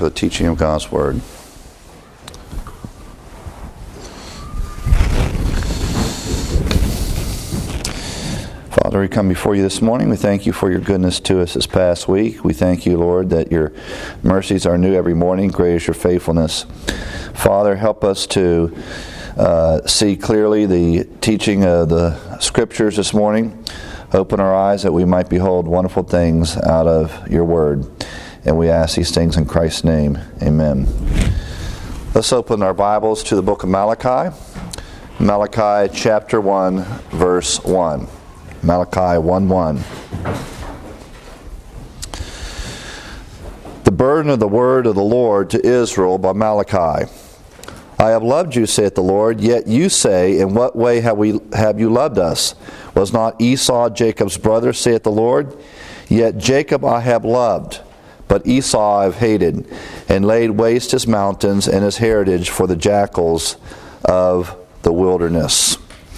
for the teaching of God's Word. Father, we come before you this morning. We thank you for your goodness to us this past week. We thank you, Lord, that your mercies are new every morning. Great is your faithfulness. Father, help us to see clearly the teaching of the Scriptures this morning. Open our eyes that we might behold wonderful things out of your Word. And we ask these things in Christ's name. Amen. Let's open our Bibles to the book of Malachi. Malachi chapter 1, verse 1. Malachi 1:1. The burden of the word of the Lord to Israel by Malachi. I have loved you, saith the Lord, yet you say, in what way have you loved us? Was not Esau Jacob's brother, saith the Lord? Yet Jacob I have loved, but Esau I have hated, and laid waste his mountains and his heritage for the jackals of the wilderness.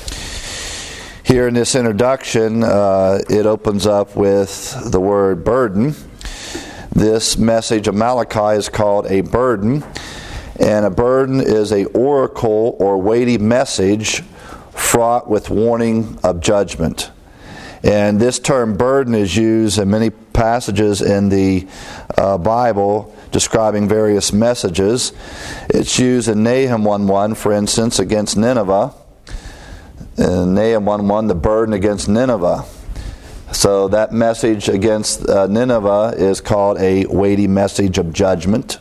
Here in this introduction, it opens up with the word burden. This message of Malachi is called a burden, and a burden is an oracle or weighty message fraught with warning of judgment. And this term burden is used in many passages in the Bible describing various messages. It's used in Nahum 1:1, for instance, against Nineveh. In Nahum 1:1, the burden against Nineveh. So that message against Nineveh is called a weighty message of judgment.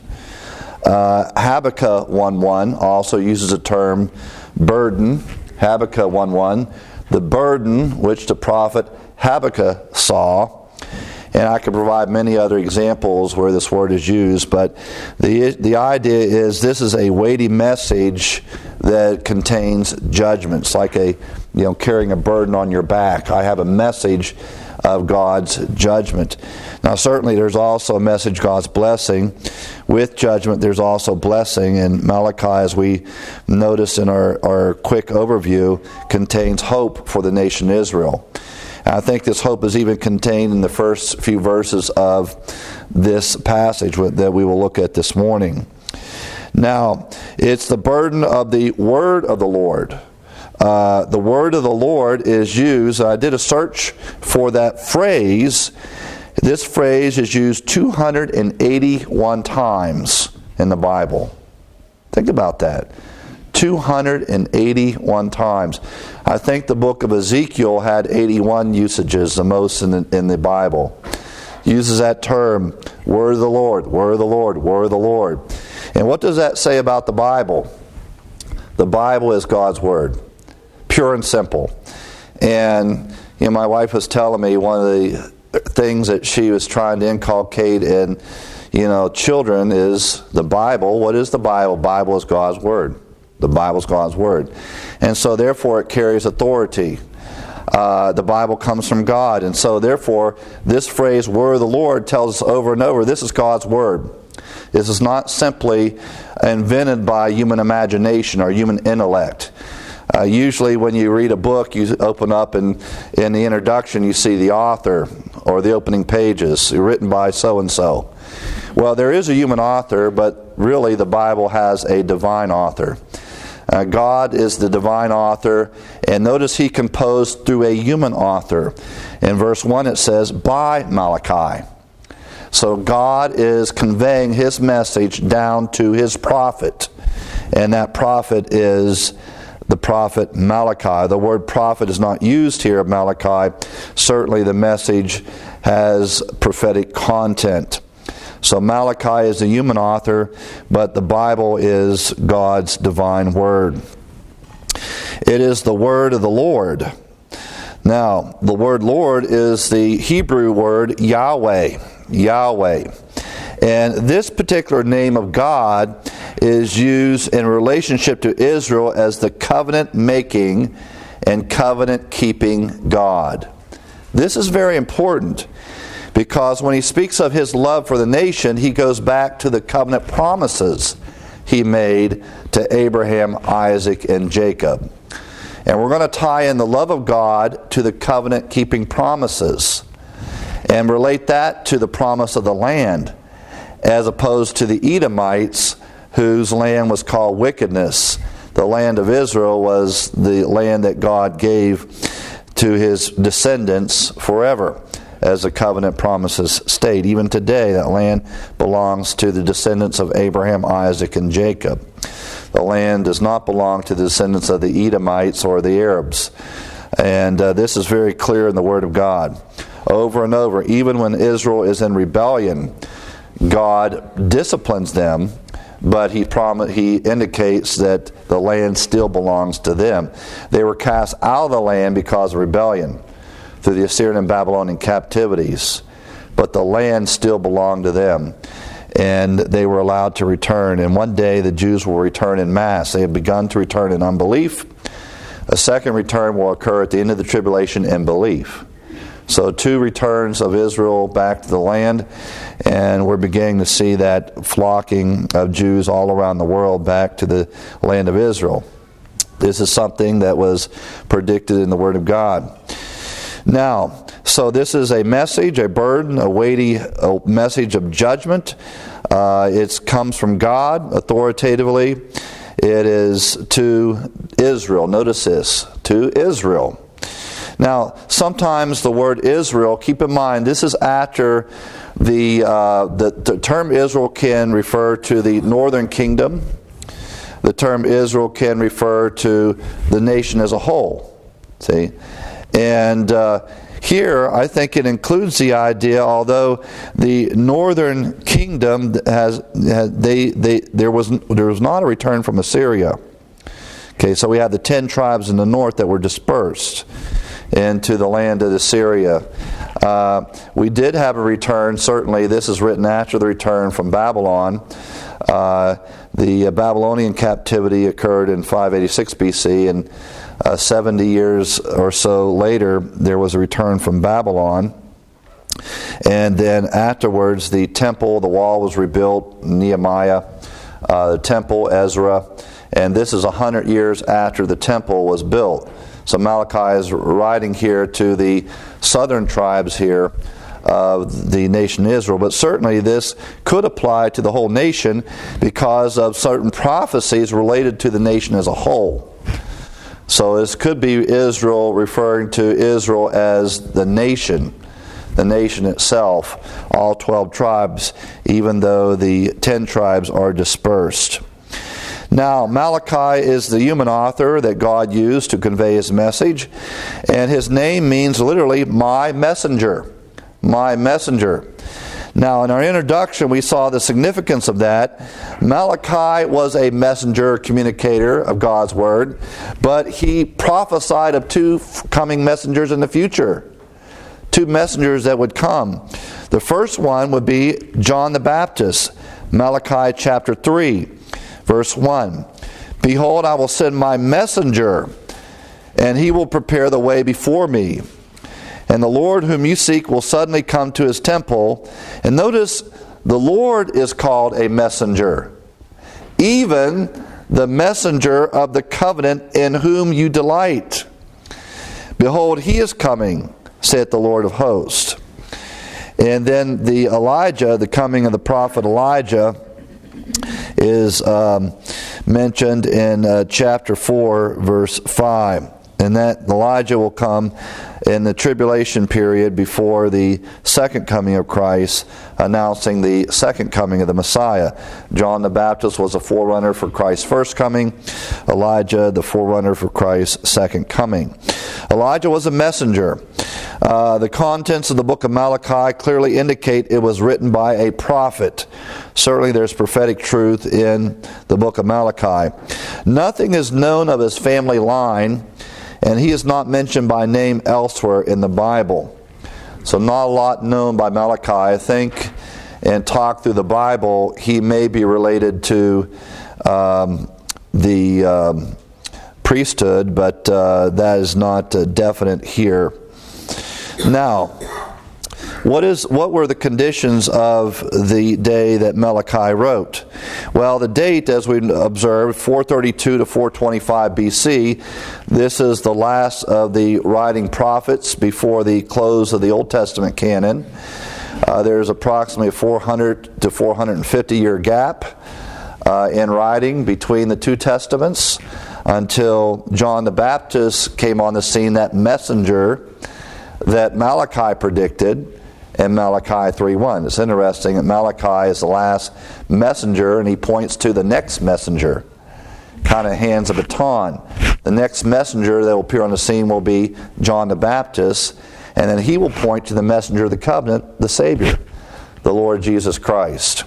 Habakkuk 1:1 also uses the term burden. Habakkuk 1:1, the burden which the prophet Habakkuk saw. And I could provide many other examples where this word is used, but the idea is this is a weighty message that contains judgments, like carrying a burden on your back. I have a message of God's judgment. Now certainly there's also a message of God's blessing. With judgment there's also blessing, and Malachi, as we notice in our quick overview, contains hope for the nation Israel. And I think this hope is even contained in the first few verses of this passage that we will look at this morning. Now, it's the burden of the word of the Lord. The word of the Lord is used. I did a search for that phrase. This phrase is used 281 times in the Bible. Think about that. 281 times. I think the book of Ezekiel had 81 usages, the most in the Bible. Uses that term, word of the Lord, word of the Lord, word of the Lord. And what does that say about the Bible? The Bible is God's Word. Pure and simple. And my wife was telling me one of the things that she was trying to inculcate in children is the Bible. What is the Bible? The Bible is God's Word. The Bible is God's Word. And so therefore it carries authority. The Bible comes from God. And so therefore this phrase, word of the Lord, tells us over and over, this is God's Word. This is not simply invented by human imagination or human intellect. Usually when you read a book, you open up and in the introduction you see the author or the opening pages written by so-and-so. Well, there is a human author, but really the Bible has a divine author. God is the divine author, and notice he composed through a human author. In verse 1 it says, by Malachi. So God is conveying his message down to his prophet, and that prophet is the prophet Malachi. The word prophet is not used here of Malachi. Certainly the message has prophetic content. So Malachi is the human author, but the Bible is God's divine word. It is the word of the Lord. Now, the word Lord is the Hebrew word Yahweh. Yahweh. And this particular name of God is used in relationship to Israel as the covenant-making and covenant-keeping God. This is very important, because when he speaks of his love for the nation, he goes back to the covenant promises he made to Abraham, Isaac, and Jacob. And we're going to tie in the love of God to the covenant-keeping promises and relate that to the promise of the land. as opposed to the Edomites, whose land was called wickedness. The land of Israel was the land that God gave to his descendants forever, as the covenant promises state. Even today, that land belongs to the descendants of Abraham, Isaac, and Jacob. The land does not belong to the descendants of the Edomites or the Arabs. And this is very clear in the Word of God. Over and over, even when Israel is in rebellion, God disciplines them, but he indicates that the land still belongs to them. They were cast out of the land because of rebellion through the Assyrian and Babylonian captivities, but the land still belonged to them, and they were allowed to return. And one day the Jews will return in mass. They have begun to return in unbelief. A second return will occur at the end of the tribulation in belief. So 2 returns of Israel back to the land, and we're beginning to see that flocking of Jews all around the world back to the land of Israel. This is something that was predicted in the Word of God. Now, so this is a message, a burden, a weighty message of judgment. It comes from God authoritatively. It is to Israel. Notice this, to Israel. Now, sometimes the word Israel, keep in mind, this is after the term Israel can refer to the northern kingdom. The term Israel can refer to the nation as a whole. See? And here, I think it includes the idea, although the northern kingdom there was not a return from Assyria. Okay, so we have the 10 tribes in the north that were dispersed into the land of Assyria. We did have a return, certainly. This is written after the return from Babylon. The Babylonian captivity occurred in 586 BC, and 70 years or so later, there was a return from Babylon. And then afterwards, the temple, the wall was rebuilt, Nehemiah, the temple, Ezra, and this is 100 years after the temple was built. So Malachi is writing here to the southern tribes here of the nation Israel, but certainly this could apply to the whole nation because of certain prophecies related to the nation as a whole. So this could be Israel referring to Israel as the nation itself, all 12 tribes, even though the 10 tribes are dispersed. Now, Malachi is the human author that God used to convey his message, and his name means literally, my messenger. My messenger. Now, in our introduction, we saw the significance of that. Malachi was a messenger, communicator of God's Word, but he prophesied of 2 coming messengers in the future. 2 messengers that would come. The first one would be John the Baptist, Malachi chapter 3, verse 1. Behold, I will send my messenger, and he will prepare the way before me. And the Lord whom you seek will suddenly come to his temple. And notice, the Lord is called a messenger. Even the messenger of the covenant in whom you delight. Behold, he is coming, saith the Lord of hosts. And then the Elijah, the coming of the prophet Elijah, is mentioned in chapter 4, verse 5. And that Elijah will come in the tribulation period before the second coming of Christ, announcing the second coming of the Messiah. John the Baptist was a forerunner for Christ's first coming. Elijah, the forerunner for Christ's second coming. Elijah was a messenger. The contents of the book of Malachi clearly indicate it was written by a prophet. Certainly there's prophetic truth in the book of Malachi. Nothing is known of his family line, and he is not mentioned by name elsewhere in the Bible. So not a lot known by Malachi. I think, and talk through the Bible, he may be related to the priesthood, but that is not definite here. Now, what were the conditions of the day that Malachi wrote? Well, the date, as we observed, 432 to 425 BC. This is the last of the writing prophets before the close of the Old Testament canon. There's approximately a 400 to 450 year gap in writing between the two testaments until John the Baptist came on the scene, that messenger that Malachi predicted in Malachi 3:1. It's interesting that Malachi is the last messenger, and he points to the next messenger, kind of hands a baton. The next messenger that will appear on the scene will be John the Baptist, and then he will point to the messenger of the covenant, the Savior, the Lord Jesus Christ.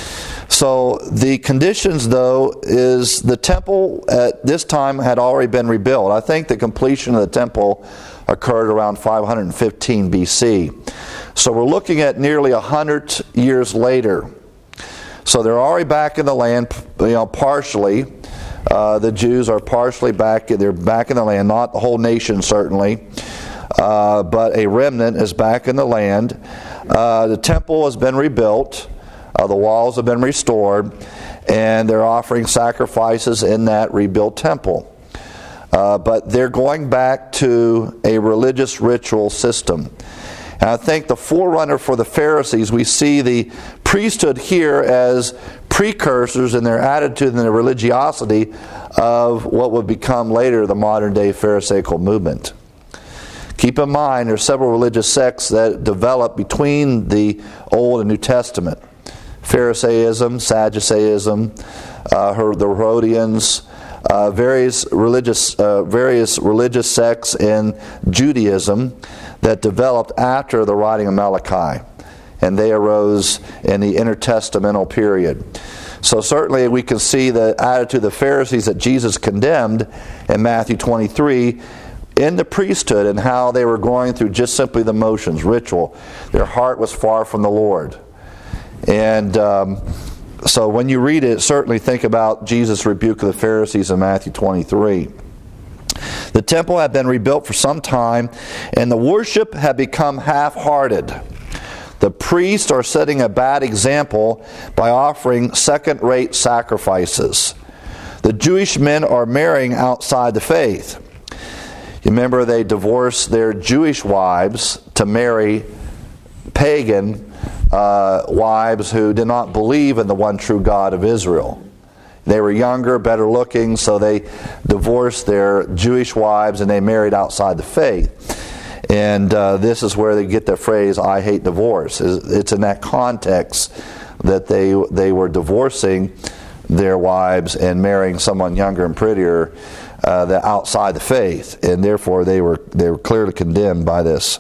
So the conditions, though, is the temple at this time had already been rebuilt. I think the completion of the temple occurred around 515 BC. So we're looking at nearly 100 years later. So they're already back in the land, partially. The Jews are partially back. They're back in the land, not the whole nation certainly, but a remnant is back in the land. The temple has been rebuilt. The walls have been restored, and they're offering sacrifices in that rebuilt temple. But they're going back to a religious ritual system. And I think the forerunner for the Pharisees, we see the priesthood here as precursors in their attitude and their religiosity of what would become later the modern day Pharisaical movement. Keep in mind, there are several religious sects that developed between the Old and New Testament. Pharisaism, Sadduceeism, the Herodians, various religious sects in Judaism that developed after the writing of Malachi, and they arose in the intertestamental period. So certainly we can see the attitude of the Pharisees that Jesus condemned in Matthew 23 in the priesthood, and how they were going through just simply the motions, ritual. Their heart was far from the Lord. And so when you read it, certainly think about Jesus' rebuke of the Pharisees in Matthew 23. The temple had been rebuilt for some time, and the worship had become half-hearted. The priests are setting a bad example by offering second-rate sacrifices. The Jewish men are marrying outside the faith. You remember they divorced their Jewish wives to marry pagan wives who did not believe in the one true God of Israel. They were younger, better looking, so they divorced their Jewish wives and they married outside the faith. And this is where they get the phrase, I hate divorce. It's in that context that they were divorcing their wives and marrying someone younger and prettier outside the faith. And therefore they were clearly condemned by this.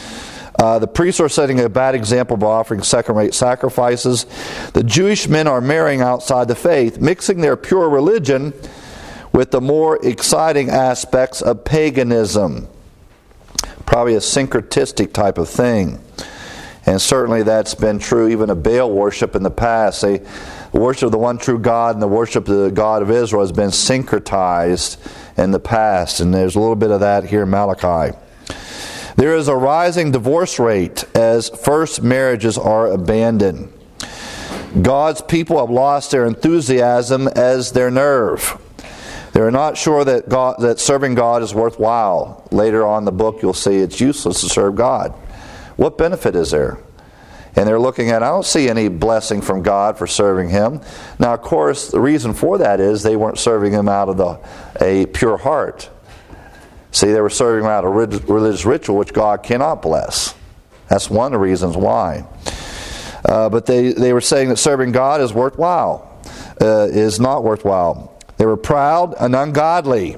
The priests are setting a bad example by offering second-rate sacrifices. The Jewish men are marrying outside the faith, mixing their pure religion with the more exciting aspects of paganism. Probably a syncretistic type of thing. And certainly that's been true even of Baal worship in the past. The worship of the one true God and the worship of the God of Israel has been syncretized in the past. And there's a little bit of that here in Malachi. There is a rising divorce rate as first marriages are abandoned. God's people have lost their enthusiasm as their nerve. They are not sure that serving God is worthwhile. Later on in the book you'll see it's useless to serve God. What benefit is there? And they're looking at, I don't see any blessing from God for serving Him. Now of course the reason for that is they weren't serving Him out of a pure heart. See, they were serving out a religious ritual which God cannot bless. That's one of the reasons why. But they were saying that serving God is worthwhile, is not worthwhile. They were proud and ungodly.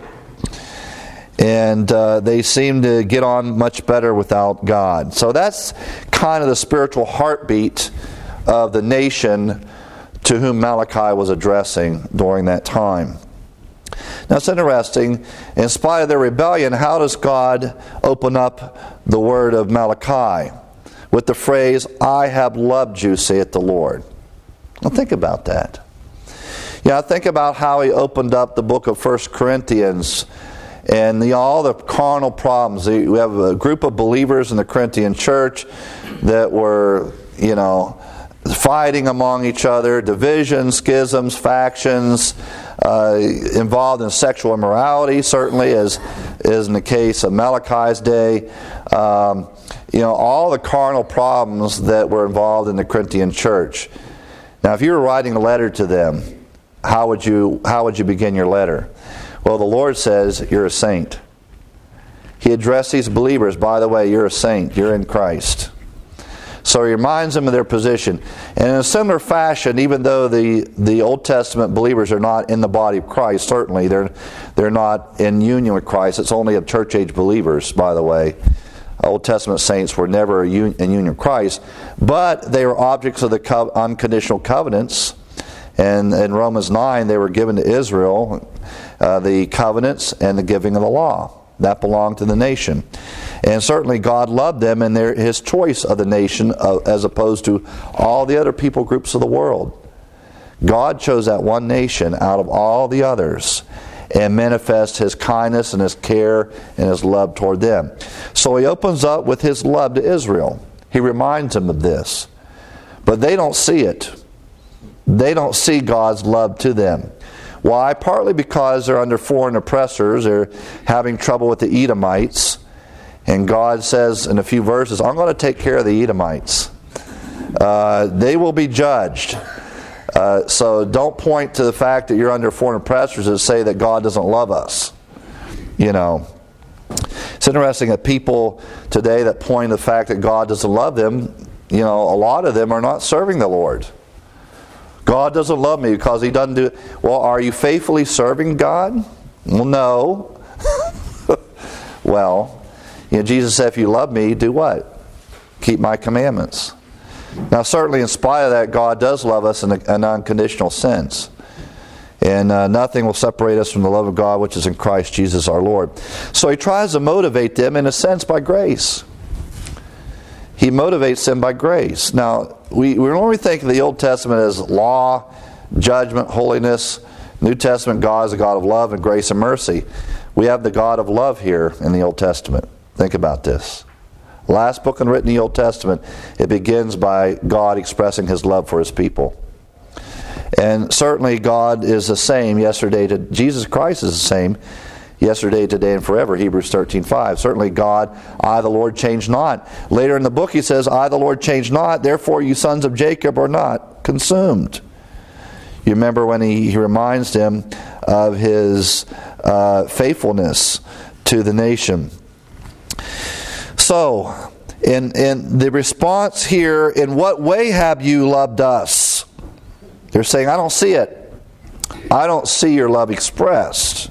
And they seemed to get on much better without God. So that's kind of the spiritual heartbeat of the nation to whom Malachi was addressing during that time. Now it's interesting, in spite of their rebellion, how does God open up the word of Malachi? With the phrase, I have loved you, saith the Lord. Now think about that. Think about how He opened up the book of 1 Corinthians and all the carnal problems. We have a group of believers in the Corinthian church that were, fighting among each other, divisions, schisms, factions, involved in sexual immorality, certainly, as is in the case of Malachi's day. All the carnal problems that were involved in the Corinthian church. Now, if you were writing a letter to them, how would you begin your letter? Well, the Lord says, you're a saint. He addressed these believers, by the way, you're a saint, you're in Christ. So he reminds them of their position. And in a similar fashion, even though the Old Testament believers are not in the body of Christ, certainly they're not in union with Christ. It's only of church age believers, by the way. Old Testament saints were never in union with Christ, but they were objects of the unconditional covenants. And in Romans 9, they were given to Israel the covenants and the giving of the law. That belonged to the nation. And certainly God loved them and His choice of the nation as opposed to all the other people groups of the world. God chose that one nation out of all the others and manifest His kindness and His care and His love toward them. So He opens up with His love to Israel. He reminds them of this. But they don't see it. They don't see God's love to them. Why? Partly because they're under foreign oppressors. They're having trouble with the Edomites. And God says in a few verses, I'm going to take care of the Edomites. They will be judged. So don't point to the fact that you're under foreign oppressors and say that God doesn't love us. It's interesting that people today that point to the fact that God doesn't love them, a lot of them are not serving the Lord. God doesn't love me because He doesn't do it. Well, are you faithfully serving God? Well, no. Well, Jesus said, if you love me, do what? Keep my commandments. Now, certainly in spite of that, God does love us in an unconditional sense. And nothing will separate us from the love of God which is in Christ Jesus our Lord. So He tries to motivate them in a sense by grace. He motivates them by grace. Now, we normally think of the Old Testament as law, judgment, holiness. New Testament, God is a God of love and grace and mercy. We have the God of love here in the Old Testament. Think about this. Last book written in the Old Testament, it begins by God expressing His love for His people. And certainly God is the same yesterday. Jesus Christ is the same yesterday, today, and forever. Hebrews 13:5. Certainly God, I the Lord change not. Later in the book He says, I the Lord change not, therefore you sons of Jacob are not consumed. You remember when he reminds them of His faithfulness to the nation. So, in the response here, in what way have you loved us? They're saying, I don't see it. I don't see your love expressed.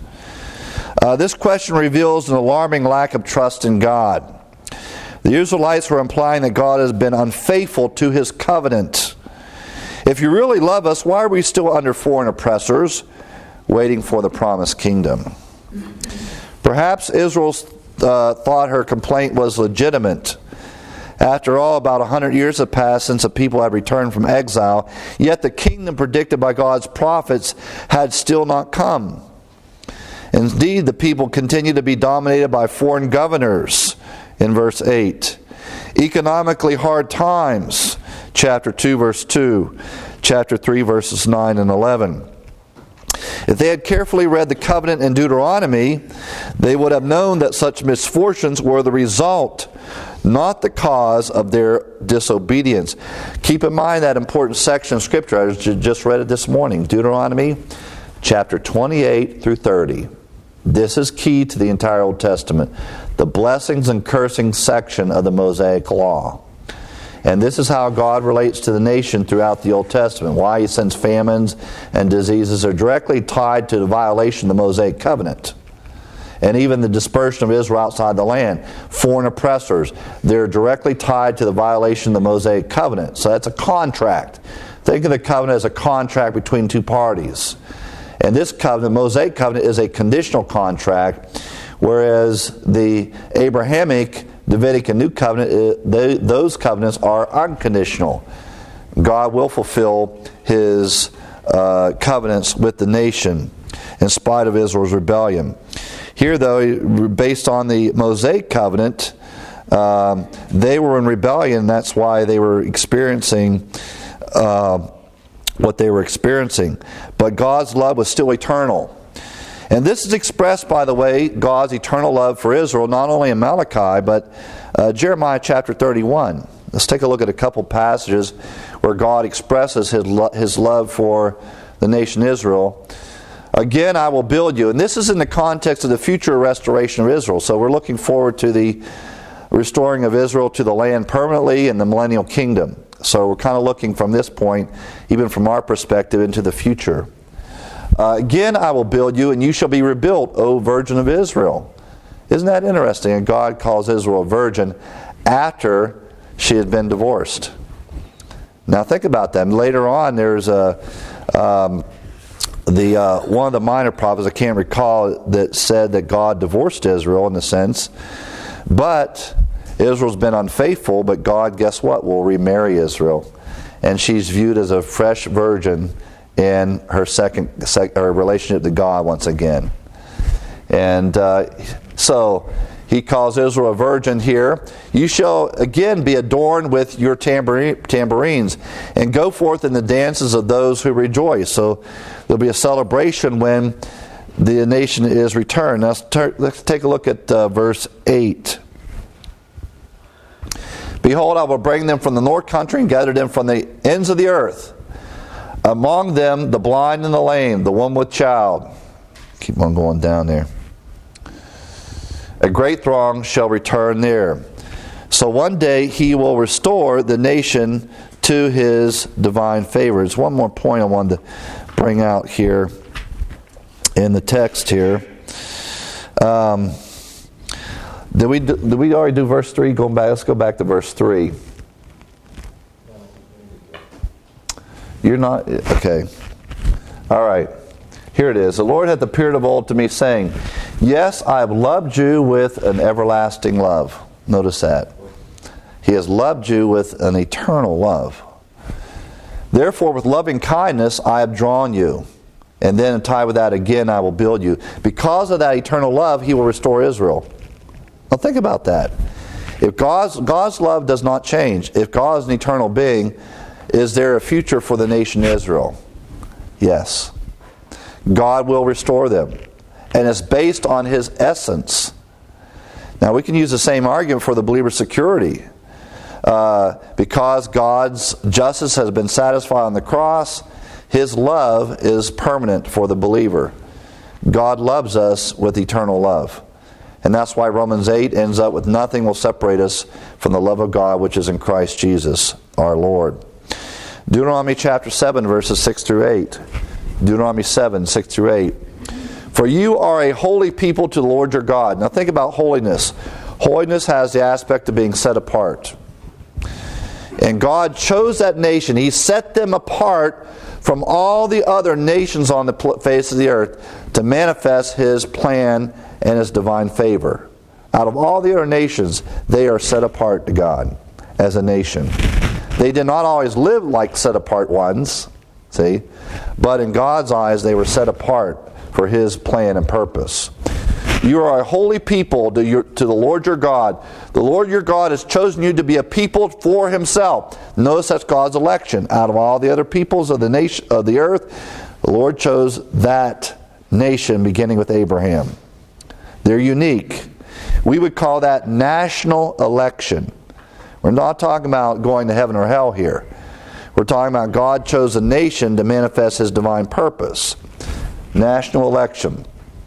This question reveals an alarming lack of trust in God. The Israelites were implying that God has been unfaithful to His covenant. If you really love us, why are we still under foreign oppressors, waiting for the promised kingdom? Perhaps Israel thought her complaint was legitimate. After all, about 100 years have passed since the people had returned from exile, yet the kingdom predicted by God's prophets had still not come. Indeed, the people continue to be dominated by foreign governors in verse 8. Economically hard times, chapter 2, verse 2, chapter 3, verses 9 and 11. If they had carefully read the covenant in Deuteronomy, they would have known that such misfortunes were the result, not the cause of their disobedience. Keep in mind that important section of Scripture. I just read it this morning. Deuteronomy chapter 28 through 30. This is key to the entire Old Testament. The blessings and cursings section of the Mosaic Law. And this is how God relates to the nation throughout the Old Testament. Why He sends famines and diseases are directly tied to the violation of the Mosaic covenant. And even the dispersion of Israel outside the land. Foreign oppressors, they're directly tied to the violation of the Mosaic covenant. So that's a contract. Think of the covenant as a contract between two parties. And this covenant, Mosaic covenant, is a conditional contract, whereas the Abrahamic, Davidic, and New Covenant, those covenants are unconditional. God will fulfill His covenants with the nation in spite of Israel's rebellion. Here, though, based on the Mosaic covenant, they were in rebellion. That's why they were experiencing what they were experiencing. But God's love was still eternal. And this is expressed, by the way, God's eternal love for Israel, not only in Malachi, but Jeremiah chapter 31. Let's take a look at a couple passages where God expresses His love for the nation Israel. Again, I will build you. And this is in the context of the future restoration of Israel. So we're looking forward to the restoring of Israel to the land permanently in the millennial kingdom. So we're kind of looking from this point, even from our perspective, into the future. Again, I will build you, and you shall be rebuilt, O Virgin of Israel. Isn't that interesting? And God calls Israel a virgin after she had been divorced. Now think about that. And later on, there's one of the minor prophets, I can't recall, that said that God divorced Israel in a sense. But Israel's been unfaithful, but God, guess what, will remarry Israel. And she's viewed as a fresh virgin in her her relationship to God once again. And so he calls Israel a virgin here. You shall again be adorned with your tambourines and go forth in the dances of those who rejoice. So there'll be a celebration when the nation is returned. Now let's take a look at verse 8. Behold, I will bring them from the north country and gather them from the ends of the earth. Among them the blind and the lame, the woman with child. Keep on going down there. A great throng shall return there. So one day he will restore the nation to his divine favors. One more point I wanted to bring out here in the text here. Did we already do verse 3? Going back, let's go back to verse 3. You're not? Okay. All right. Here it is. The Lord hath appeared of old to me, saying, Yes, I have loved you with an everlasting love. Notice that. He has loved you with an eternal love. Therefore, with loving kindness I have drawn you. And then tied with that again, I will build you. Because of that eternal love, He will restore Israel. Now think about that. If God's love does not change, if God is an eternal being, is there a future for the nation Israel? Yes. God will restore them. And it's based on His essence. Now we can use the same argument for the believer's security. Because God's justice has been satisfied on the cross, His love is permanent for the believer. God loves us with eternal love. And that's why Romans 8 ends up with nothing will separate us from the love of God which is in Christ Jesus our Lord. Deuteronomy chapter 7 verses 6 through 8. Deuteronomy 7, 6 through 8. For you are a holy people to the Lord your God. Now think about holiness. Holiness has the aspect of being set apart. And God chose that nation. He set them apart from all the other nations on the face of the earth to manifest His plan and His divine favor. Out of all the other nations, they are set apart to God as a nation. They did not always live like set apart ones, see? But in God's eyes, they were set apart for His plan and purpose. You are a holy people to the Lord your God. The Lord your God has chosen you to be a people for Himself. Notice that's God's election. Out of all the other peoples of the nation of the earth, the Lord chose that nation beginning with Abraham. They're unique. We would call that national election. We're not talking about going to heaven or hell here. We're talking about God chose a nation to manifest His divine purpose. National election.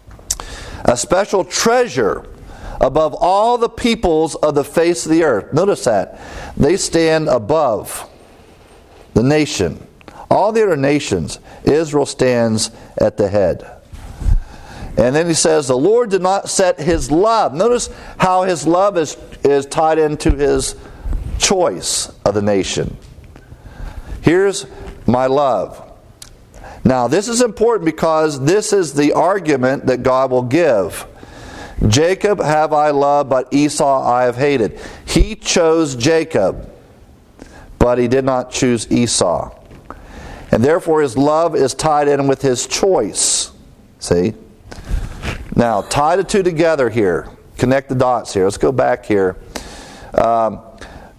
A special treasure above all the peoples of the face of the earth. Notice that. They stand above the nation. All the other nations, Israel stands at the head. And then he says, the Lord did not set His love. Notice how His love is tied into His choice of the nation. Here's my love. Now this is important because this is the argument that God will give. Jacob have I loved, but Esau I have hated. He chose Jacob, but he did not choose Esau. And therefore His love is tied in with His choice. See? Now, tie the two together here. Connect the dots here. Let's go back here.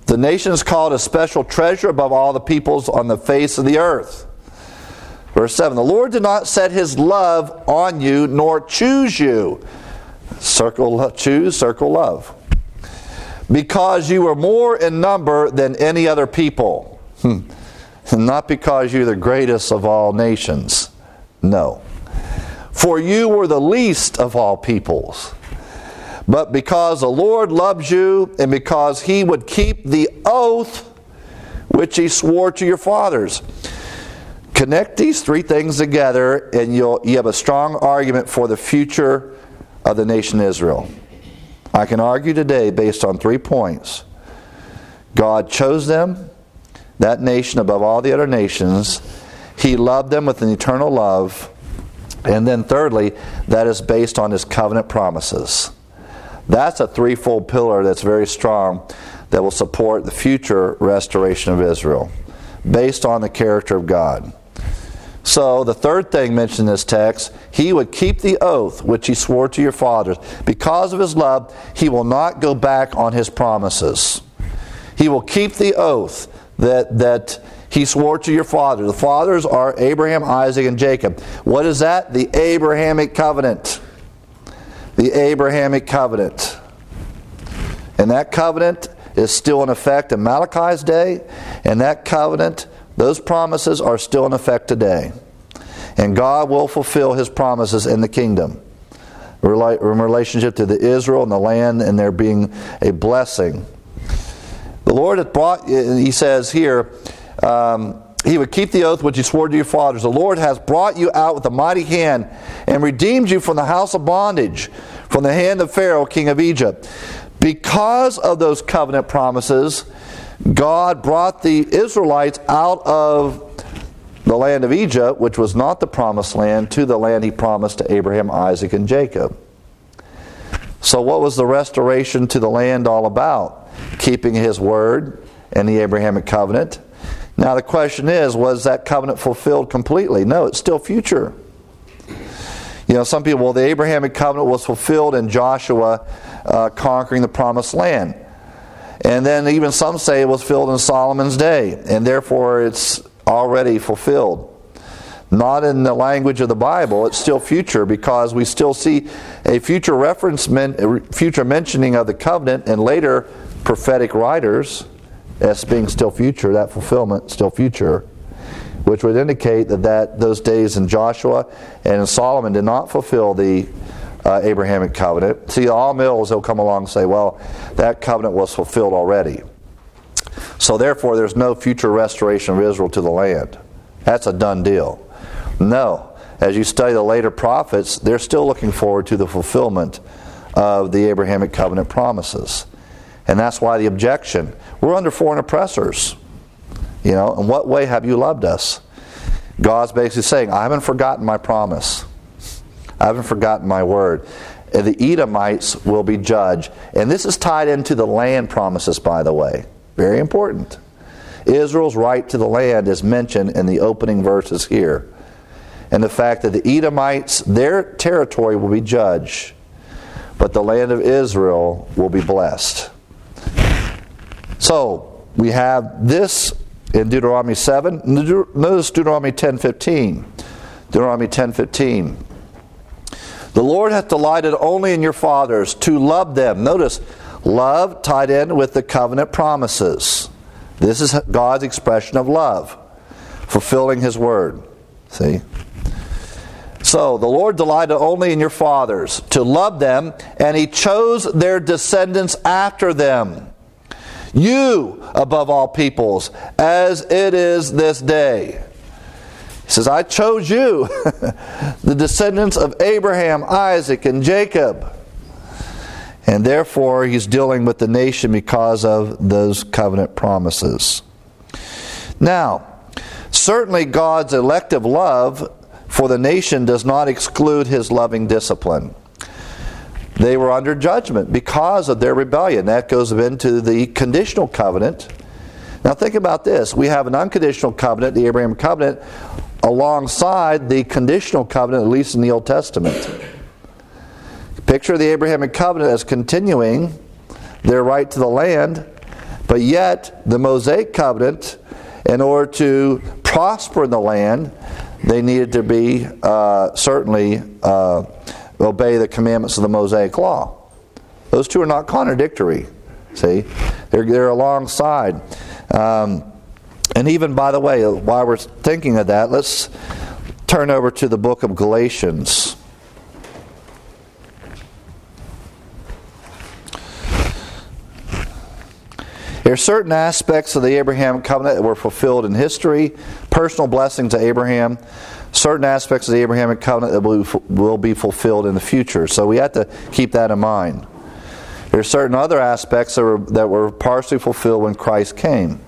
The nation is called a special treasure above all the peoples on the face of the earth. Verse 7, the Lord did not set his love on you, nor choose you. Circle choose, circle love. Because you were more in number than any other people. Not because you're the greatest of all nations. No. For you were the least of all peoples. But because the Lord loves you, and because he would keep the oath which he swore to your fathers. Connect these three things together, and you have a strong argument for the future of the nation Israel. I can argue today based on 3 points. God chose them, that nation above all the other nations. He loved them with an eternal love. And then thirdly, that is based on his covenant promises. That's a threefold pillar that's very strong that will support the future restoration of Israel, based on the character of God. So the third thing mentioned in this text, he would keep the oath which he swore to your fathers. Because of his love, he will not go back on his promises. He will keep the oath that he swore to your fathers. The fathers are Abraham, Isaac, and Jacob. What is that? The Abrahamic covenant. The Abrahamic covenant. And that covenant is still in effect in Malachi's day, and that covenant, those promises are still in effect today. And God will fulfill his promises in the kingdom. In relationship to the Israel and the land, and there being a blessing. The Lord hath brought, he says here, he would keep the oath which he swore to your fathers. The Lord has brought you out with a mighty hand and redeemed you from the house of bondage, from the hand of Pharaoh, king of Egypt. Because of those covenant promises, God brought the Israelites out of the land of Egypt, which was not the promised land, to the land he promised to Abraham, Isaac, and Jacob. So what was the restoration to the land all about? Keeping his word and the Abrahamic covenant. Now the question is, was that covenant fulfilled completely? No, it's still future. You know, some people, well, the Abrahamic covenant was fulfilled in Joshua conquering the promised land. And then even some say it was filled in Solomon's day, and therefore it's already fulfilled. Not in the language of the Bible, it's still future, because we still see a future future mentioning of the covenant in later prophetic writers as being still future, that fulfillment still future, which would indicate that those days in Joshua and in Solomon did not fulfill the Abrahamic covenant. See, all mills, they'll come along and say, well, that covenant was fulfilled already. So therefore, there's no future restoration of Israel to the land. That's a done deal. No. As you study the later prophets, they're still looking forward to the fulfillment of the Abrahamic covenant promises. And that's why the objection. We're under foreign oppressors. You know, in what way have you loved us? God's basically saying, I haven't forgotten my promise. I haven't forgotten my word. And the Edomites will be judged. And this is tied into the land promises, by the way. Very important. Israel's right to the land is mentioned in the opening verses here. And the fact that the Edomites, their territory will be judged, but the land of Israel will be blessed. So, we have this in Deuteronomy 7. Notice Deuteronomy 10:15. Deuteronomy 10:15. The Lord hath delighted only in your fathers to love them. Notice, love tied in with the covenant promises. This is God's expression of love, fulfilling his word. See? So, the Lord delighted only in your fathers to love them, and he chose their descendants after them. You above all peoples, as it is this day. He says, I chose you, the descendants of Abraham, Isaac, and Jacob. And therefore, he's dealing with the nation because of those covenant promises. Now, certainly God's elective love for the nation does not exclude his loving discipline. They were under judgment because of their rebellion. That goes into the conditional covenant. Now think about this. We have an unconditional covenant, the Abrahamic covenant, alongside the conditional covenant, at least in the Old Testament. Picture the Abrahamic covenant as continuing their right to the land. But yet, the Mosaic covenant, in order to prosper in the land, they needed to be certainly obey the commandments of the Mosaic law. Those two are not contradictory. See, they're alongside. And even, by the way, while we're thinking of that, let's turn over to the book of Galatians. There are certain aspects of the Abrahamic covenant that were fulfilled in history, personal blessings to Abraham, certain aspects of the Abrahamic covenant that will be fulfilled in the future. So we have to keep that in mind. There are certain other aspects that were partially fulfilled when Christ came.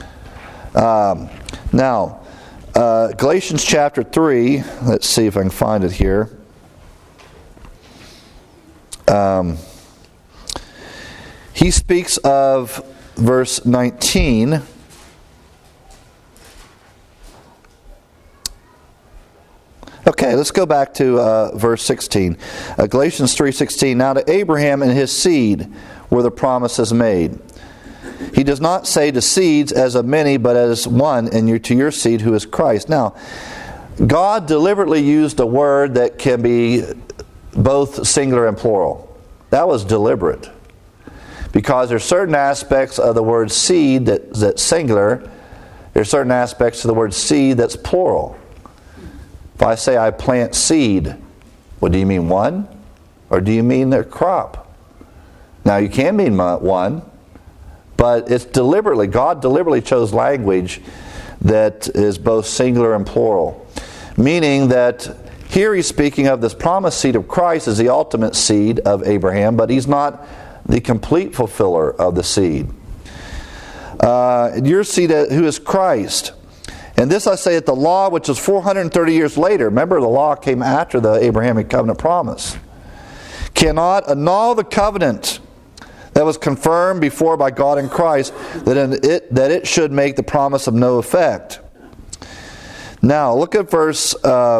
Now, Galatians chapter 3, let's see if I can find it here. He speaks of verse 19. Okay, let's go back to verse 16. Galatians 3:16. Now to Abraham and his seed were the promises made. He does not say to seeds as of many, but as one, and to your seed who is Christ. Now, God deliberately used a word that can be both singular and plural. That was deliberate. Because there are certain aspects of the word seed that's singular. There are certain aspects of the word seed that's plural. If I say I plant seed, what do you mean, one? Or do you mean the crop? Now you can mean one, but it's deliberately, God deliberately chose language that is both singular and plural. Meaning that here he's speaking of this promised seed of Christ as the ultimate seed of Abraham, but he's not the complete fulfiller of the seed. Your seed who is Christ. And this I say that the law, which is 430 years later, remember the law came after the Abrahamic covenant promise, cannot annul the covenant that was confirmed before by God in Christ, that it should make the promise of no effect. Now, look at verse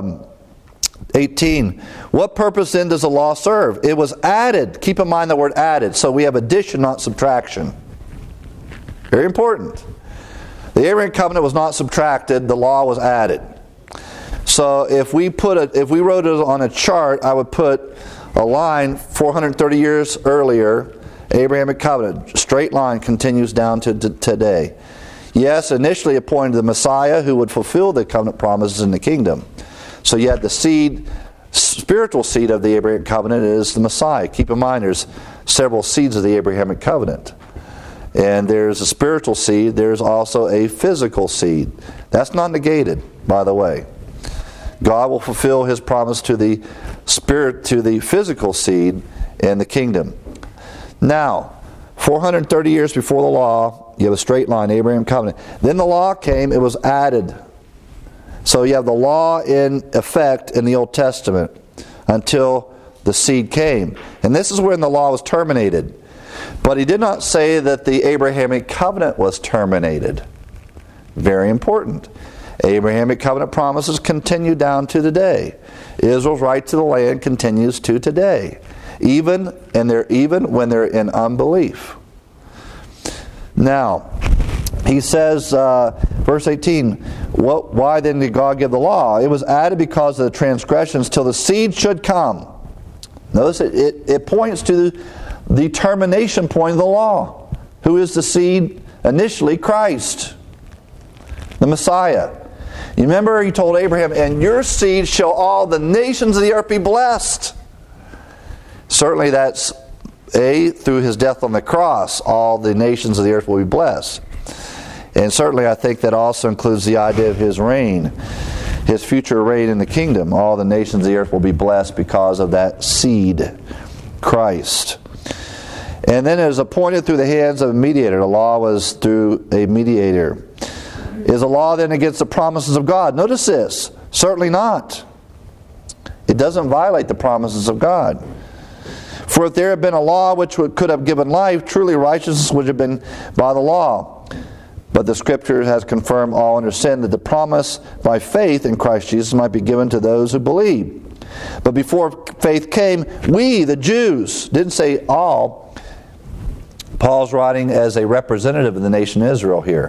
18. What purpose then does the law serve? It was added. Keep in mind the word added. So we have addition, not subtraction. Very important. The Abrahamic covenant was not subtracted. The law was added. So if we wrote it on a chart, I would put a line 430 years earlier, Abrahamic covenant, straight line continues down to today. Yes, initially appointed the Messiah who would fulfill the covenant promises in the kingdom. So yet the seed, spiritual seed of the Abrahamic covenant is the Messiah. Keep in mind there's several seeds of the Abrahamic covenant. And there's a spiritual seed, there's also a physical seed. That's not negated, by the way. God will fulfill his promise to the spirit, to the physical seed in the kingdom. Now, 430 years before the law, you have a straight line, Abraham covenant. Then the law came, it was added. So you have the law in effect in the Old Testament until the seed came. And this is when the law was terminated. But he did not say that the Abrahamic covenant was terminated. Very important. Abrahamic covenant promises continue down to today. Israel's right to the land continues to today. Even when they're in unbelief. Now, he says, verse 18, why then did God give the law? It was added because of the transgressions till the seed should come. Notice it points to the termination point of the law. Who is the seed? Initially, Christ, the Messiah. You remember he told Abraham, and your seed shall all the nations of the earth be blessed. Certainly that's through his death on the cross, all the nations of the earth will be blessed. And certainly I think that also includes the idea of his reign, his future reign in the kingdom. All the nations of the earth will be blessed because of that seed, Christ. And then it was appointed through the hands of a mediator. The law was through a mediator. Is the law then against the promises of God? Notice this. Certainly not. It doesn't violate the promises of God. For if there had been a law which could have given life, truly righteousness would have been by the law. But the Scripture has confirmed all under sin that the promise by faith in Christ Jesus might be given to those who believe. But before faith came, we, the Jews, didn't say all, Paul's writing as a representative of the nation Israel here.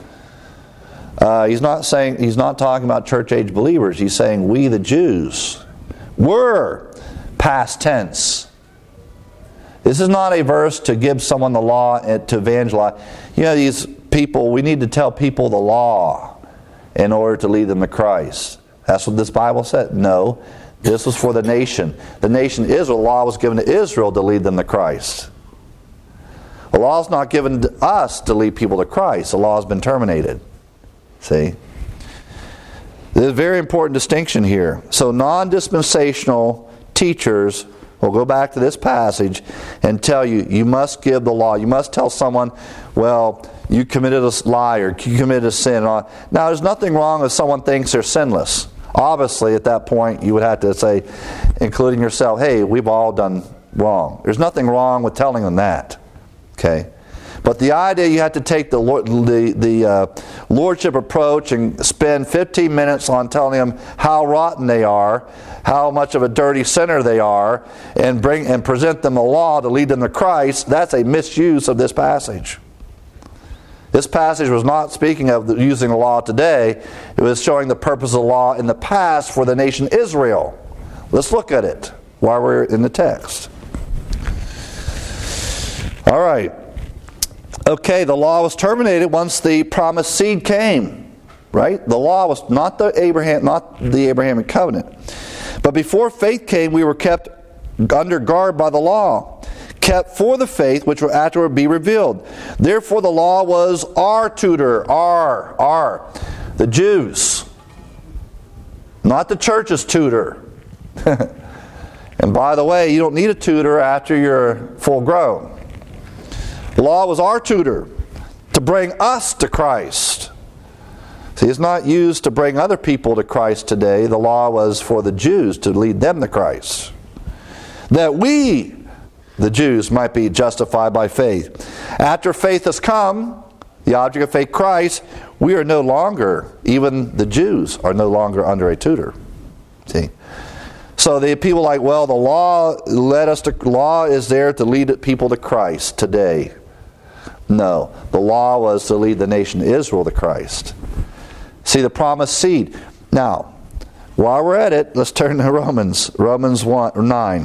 He's not talking about church age believers. He's saying we the Jews were, past tense. This is not a verse to give someone the law and to evangelize. You know, these people, we need to tell people the law in order to lead them to Christ. That's what this Bible said. No, this was for the nation. The nation Israel, the law was given to Israel to lead them to Christ. The law is not given to us to lead people to Christ. The law has been terminated. See? There's a very important distinction here. So non-dispensational teachers will go back to this passage and tell you, you must give the law. You must tell someone, well, you committed a lie or you committed a sin. Now, there's nothing wrong if someone thinks they're sinless. Obviously, at that point, you would have to say, including yourself, hey, we've all done wrong. There's nothing wrong with telling them that. Okay? But the idea you have to take the lordship approach and spend 15 minutes on telling them how rotten they are, how much of a dirty sinner they are, and present them a law to lead them to Christ, that's a misuse of this passage. This passage was not speaking of using the law today. It was showing the purpose of the law in the past for the nation Israel. Let's look at it while we're in the text. All right. Okay, the law was terminated once the promised seed came. Right? The law was not the Abrahamic covenant. But before faith came, we were kept under guard by the law, kept for the faith which will afterward be revealed. Therefore the law was our tutor, the Jews, not the church's tutor. And by the way, you don't need a tutor after you're full grown. The law was our tutor to bring us to Christ. See, it's not used to bring other people to Christ today. The law was for the Jews to lead them to Christ. That we, the Jews, might be justified by faith. After faith has come, the object of faith, Christ, we are no longer, even the Jews are no longer under a tutor. See? So the people like, well, the law is there to lead people to Christ today. No, the law was to lead the nation Israel to Christ. See, the promised seed. Now, while we're at it, let's turn to Romans 9.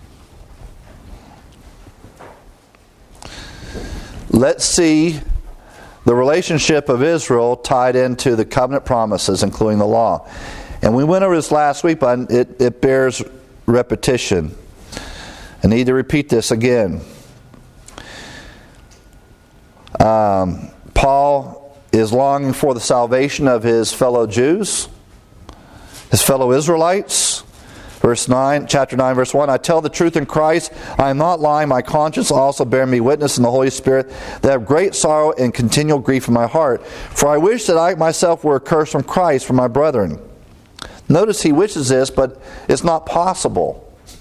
Let's see the relationship of Israel tied into the covenant promises, including the law. And we went over this last week, but it bears repetition. I need to repeat this again. Paul is longing for the salvation of his fellow Jews, his fellow Israelites. Chapter 9, verse 1, I tell the truth in Christ, I am not lying, my conscience also bearing me witness in the Holy Spirit, that I have great sorrow and continual grief in my heart. For I wish that I myself were accursed from Christ for my brethren. Notice he wishes this, but it's not possible.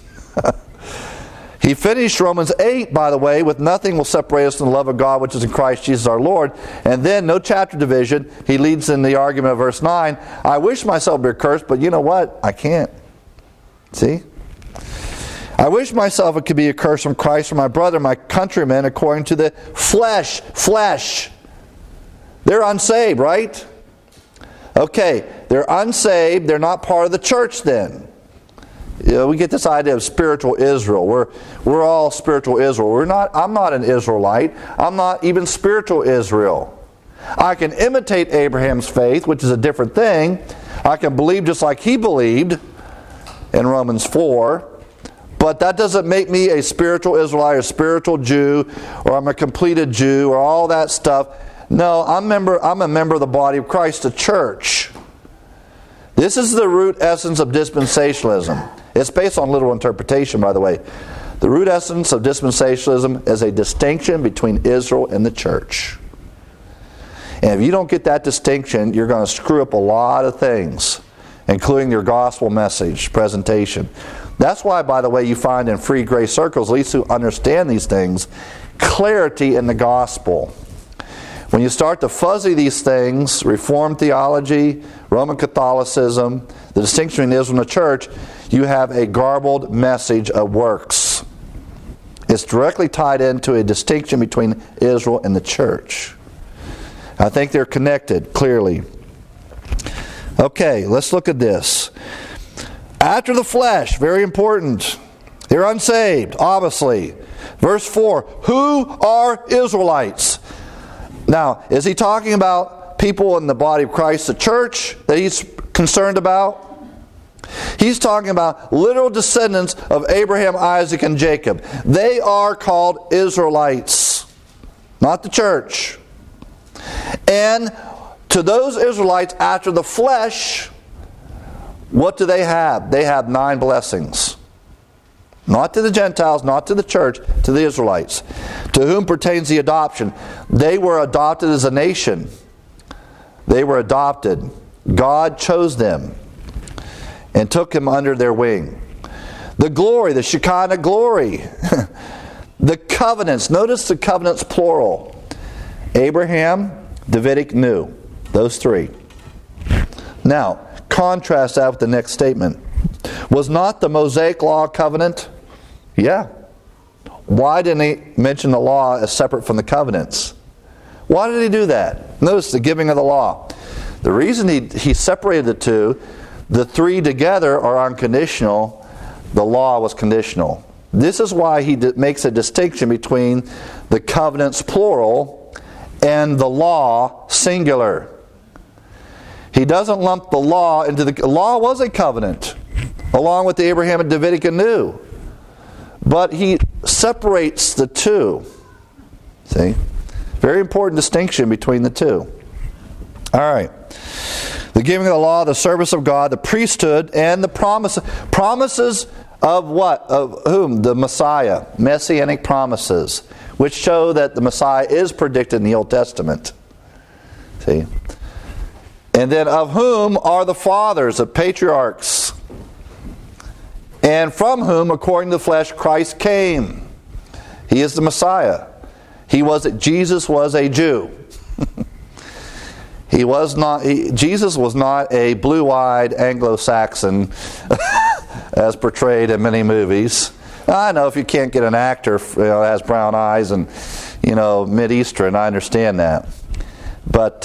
He finished Romans 8, by the way, with nothing will separate us from the love of God which is in Christ Jesus our Lord. And then, no chapter division, he leads in the argument of verse 9, I wish myself to be accursed, but you know what? I can't. See? I wish myself it could be accursed from Christ for my brother, my countrymen, according to the flesh. Flesh. They're unsaved, right? Okay, they're unsaved. They're not part of the church then. You know, we get this idea of spiritual Israel. We're all spiritual Israel. I'm not an Israelite. I'm not even spiritual Israel. I can imitate Abraham's faith, which is a different thing. I can believe just like he believed in Romans 4. But that doesn't make me a spiritual Israelite or a spiritual Jew, or I'm a completed Jew, or all that stuff. No, I'm a member of the body of Christ, the church. This is the root essence of dispensationalism. It's based on literal interpretation, by the way. The root essence of dispensationalism is a distinction between Israel and the church. And if you don't get that distinction, you're going to screw up a lot of things, including your gospel message presentation. That's why, by the way, you find in free grace circles, at least who understand these things, clarity in the gospel. When you start to fuzzy these things, Reformed theology, Roman Catholicism, the distinction between Israel and the church, you have a garbled message of works. It's directly tied into a distinction between Israel and the church. I think they're connected, clearly. Okay, let's look at this. After the flesh, very important. They're unsaved, obviously. Verse 4, who are Israelites? Now, is he talking about people in the body of Christ, the church, that he's concerned about? He's talking about literal descendants of Abraham, Isaac, and Jacob. They are called Israelites, not the church. And to those Israelites after the flesh, what do they have? They have 9 blessings. Not to the Gentiles, not to the church, to the Israelites. To whom pertains the adoption? They were adopted as a nation. They were adopted. God chose them and took them under their wing. The glory, the Shekinah glory. The covenants. Notice the covenants plural. Abraham, Davidic, new. Those 3. Now, contrast that with the next statement. Was not the Mosaic law a covenant? Yeah. Why didn't he mention the law as separate from the covenants? Why did he do that? Notice the giving of the law. The reason he separated the two, the 3 together are unconditional. The law was conditional. This is why he makes a distinction between the covenants plural and the law singular. He doesn't lump the law into the law was a covenant, along with the Abraham and Davidic and new. But he separates the two. See? Very important distinction between the two. All right. The giving of the law, the service of God, the priesthood, and the promises of what? Of whom? The Messiah. Messianic promises, which show that the Messiah is predicted in the Old Testament. See? And then of whom are the fathers, the patriarchs, and from whom, according to the flesh, Christ came. He is the Messiah. Jesus was a Jew. Jesus was not a blue-eyed Anglo-Saxon as portrayed in many movies. I know if you can't get an actor that has brown eyes and Mid-Eastern, I understand that. But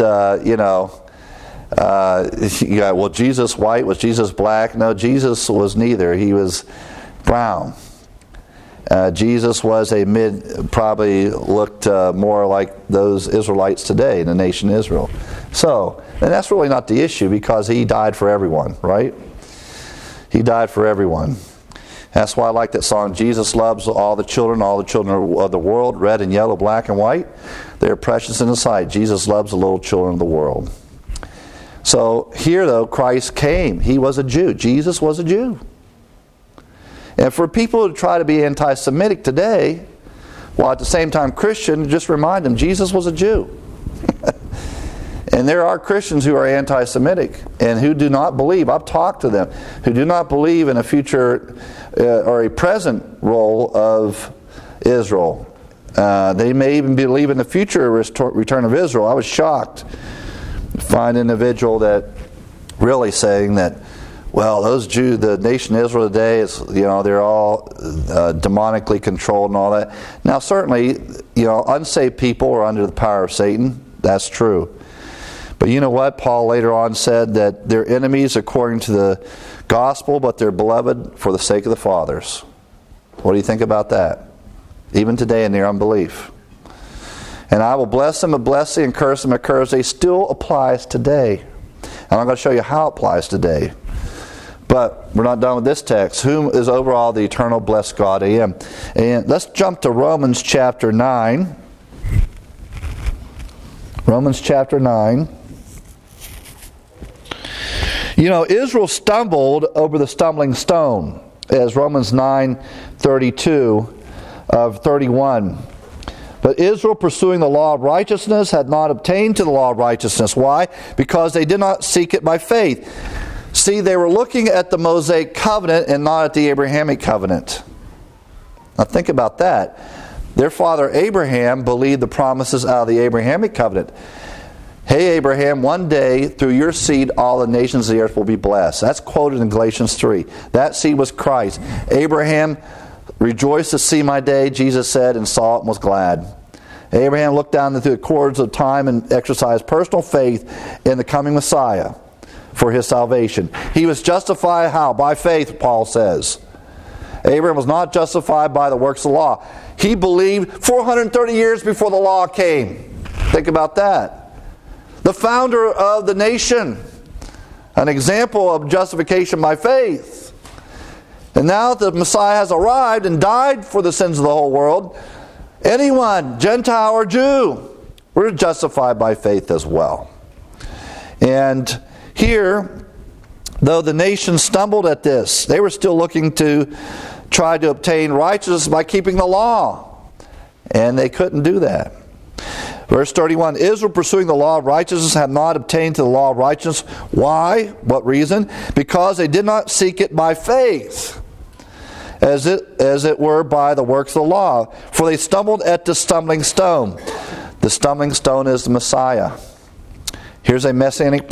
was Jesus white? Was Jesus black? No, Jesus was neither. He was brown. Jesus was probably looked more like those Israelites today in the nation Israel. So, and that's really not the issue because he died for everyone, right? He died for everyone. That's why I like that song, Jesus loves all the children of the world, red and yellow, black and white. They're precious in His sight. Jesus loves the little children of the world. So here, though, Christ came. He was a Jew. Jesus was a Jew. And for people to try to be anti-Semitic today, while at the same time Christian, just remind them Jesus was a Jew. And there are Christians who are anti-Semitic and who do not believe, I've talked to them, who do not believe in a future or a present role of Israel. They may even believe in the future return of Israel. I was shocked to find an individual that really saying that, well, those Jews, the nation Israel today, is they're all demonically controlled and all that. Now, certainly, unsaved people are under the power of Satan. That's true. But you know what? Paul later on said that they're enemies according to the gospel, but they're beloved for the sake of the fathers. What do you think about that? Even today in their unbelief. And I will bless them a blessing and curse them a curse. They still applies today. And I'm going to show you how it applies today. But we're not done with this text. Whom is over all the eternal blessed God I am. And let's jump to Romans chapter 9. Romans chapter 9. Israel stumbled over the stumbling stone, as Romans 9:32 of 31. But Israel, pursuing the law of righteousness, had not obtained to the law of righteousness. Why? Because they did not seek it by faith. See, they were looking at the Mosaic covenant and not at the Abrahamic covenant. Now think about that. Their father Abraham believed the promises out of the Abrahamic covenant. Hey Abraham, one day through your seed all the nations of the earth will be blessed. That's quoted in Galatians 3. That seed was Christ. Abraham rejoiced to see my day, Jesus said, and saw it and was glad. Abraham looked down through the cords of time and exercised personal faith in the coming Messiah for his salvation. He was justified how? By faith, Paul says. Abraham was not justified by the works of the law. He believed 430 years before the law came. Think about that. The founder of the nation. An example of justification by faith. And now that the Messiah has arrived and died for the sins of the whole world, anyone, Gentile or Jew, we're justified by faith as well. And here, though the nation stumbled at this, they were still looking to try to obtain righteousness by keeping the law. And they couldn't do that. Verse 31, Israel pursuing the law of righteousness have not obtained to the law of righteousness. Why? What reason? Because they did not seek it by faith, as it were by the works of the law. For they stumbled at the stumbling stone. The stumbling stone is the Messiah. Here's a messianic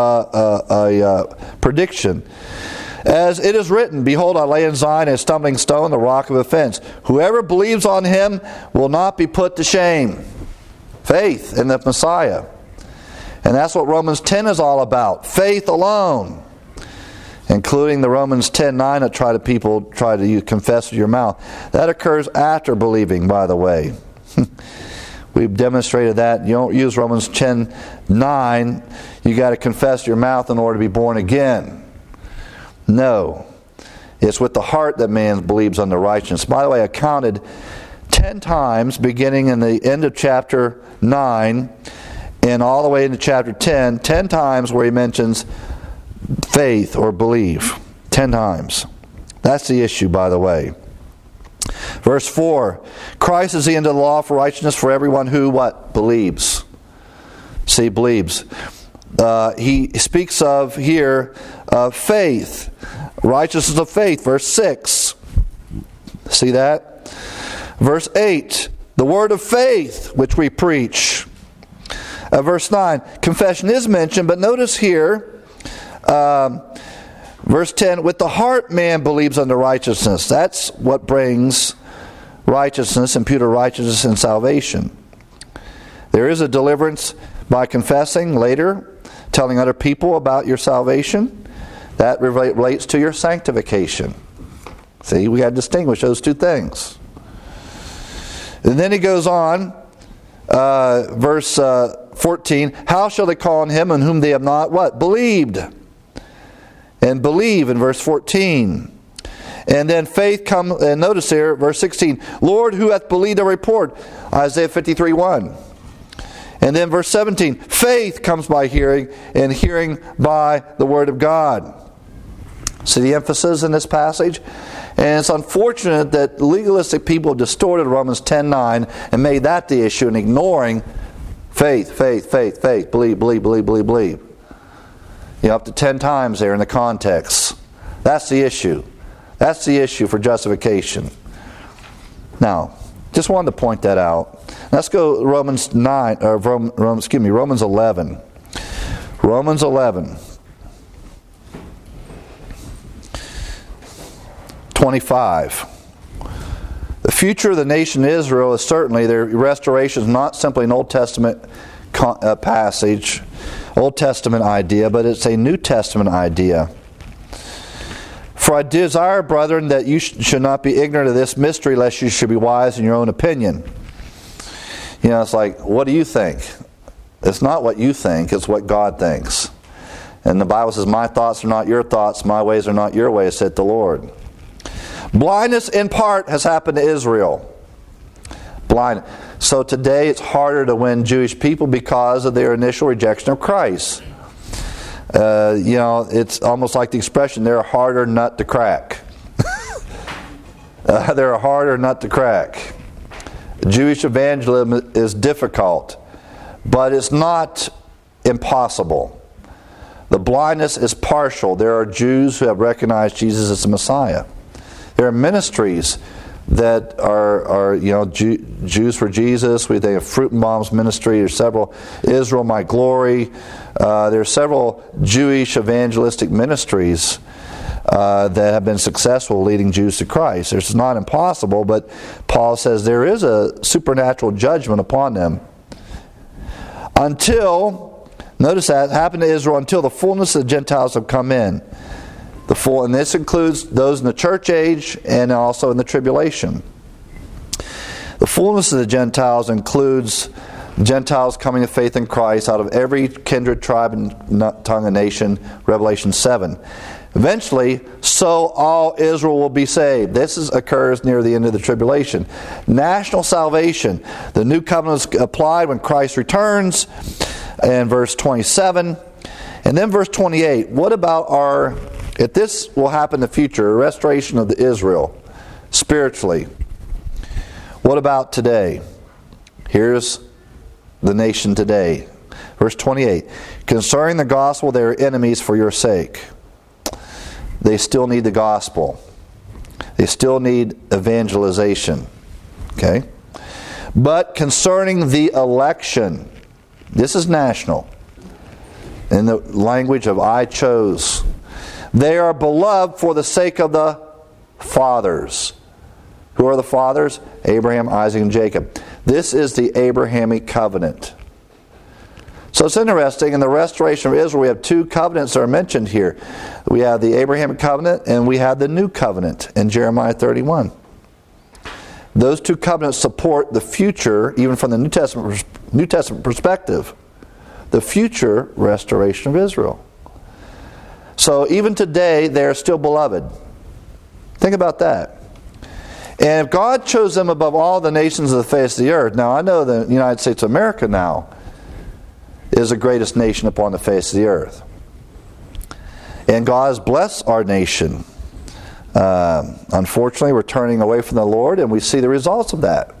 prediction. As it is written, Behold, I lay in Zion a stumbling stone, the rock of offense. Whoever believes on him will not be put to shame. Faith in the Messiah. And that's what Romans 10 is all about. Faith alone. Including the Romans 10:9 that people try to confess with your mouth. That occurs after believing, by the way. We've demonstrated that. You don't use Romans 10:9. You got to confess your mouth in order to be born again. No. It's with the heart that man believes unto righteousness. By the way, I counted 10 times, beginning in the end of chapter 9 and all the way into chapter 10, 10 times where he mentions faith or believe. 10 times. That's the issue, by the way. Verse 4, Christ is the end of the law for righteousness for everyone who, what? Believes. See, believes. He speaks of here faith. Righteousness of faith. Verse 6. See that? Verse 8. The word of faith which we preach. Verse 9. Confession is mentioned, but notice here, verse 10, with the heart man believes unto righteousness. That's what brings righteousness, imputed righteousness and salvation. There is a deliverance by confessing later, telling other people about your salvation. That relates to your sanctification. See, we got to distinguish those two things. And then he goes on, verse 14, how shall they call on him in whom they have not, what? Believed. And believe in verse 14. And then faith comes, and notice here, verse 16, Lord, who hath believed a report? Isaiah 53:1. And then verse 17, faith comes by hearing, and hearing by the word of God. See the emphasis in this passage? And it's unfortunate that legalistic people distorted Romans 10:9 and made that the issue, and ignoring faith, faith, faith, faith, believe, believe, believe, believe, believe. You know, up to 10 times there in the context. That's the issue. That's the issue for justification. Now, just wanted to point that out. Let's go to Romans 11. Romans 11. 25. The future of the nation Israel is certainly their restoration is not simply an Old Testament passage, Old Testament idea, but it's a New Testament idea. For I desire, brethren, that you should not be ignorant of this mystery, lest you should be wise in your own opinion. You know, it's like, what do you think? It's not what you think, it's what God thinks. And the Bible says, my thoughts are not your thoughts, my ways are not your ways, said the Lord. Blindness in part has happened to Israel. Blind. So today it's harder to win Jewish people because of their initial rejection of Christ. You know, it's almost like the expression, they're a harder nut to crack. They're a harder nut to crack. Jewish evangelism is difficult, but it's not impossible. The blindness is partial. There are Jews who have recognized Jesus as the Messiah. There are ministries that are Jews for Jesus. We think of Fruitenbaum's ministry. There's several. Israel, My Glory. There are several Jewish evangelistic ministries. that have been successful leading Jews to Christ. It's not impossible, but Paul says there is a supernatural judgment upon them. Until, notice that, it happened to Israel until the fullness of the Gentiles have come in. And this includes those in the church age and also in the tribulation. The fullness of the Gentiles includes Gentiles coming to faith in Christ out of every kindred, tribe, and tongue and nation, Revelation 7. Eventually, so all Israel will be saved. This occurs near the end of the tribulation. National salvation. The new covenant is applied when Christ returns, in verse 27. And then verse 28. What about if this will happen in the future, a restoration of the Israel, spiritually. What about today? Here's the nation today. Verse 28. Concerning the gospel, they are enemies for your sake. They still need the gospel. They still need evangelization. Okay? But concerning the election, this is national. In the language of I chose. They are beloved for the sake of the fathers. Who are the fathers? Abraham, Isaac, and Jacob. This is the Abrahamic covenant. So it's interesting, in the restoration of Israel, we have two covenants that are mentioned here. We have the Abrahamic covenant and we have the new covenant in Jeremiah 31. Those two covenants support the future, even from the New Testament perspective, the future restoration of Israel. So even today, they are still beloved. Think about that. And if God chose them above all the nations of the face of the earth, now I know the United States of America now is the greatest nation upon the face of the earth. And God has blessed our nation. Unfortunately, we're turning away from the Lord, and we see the results of that.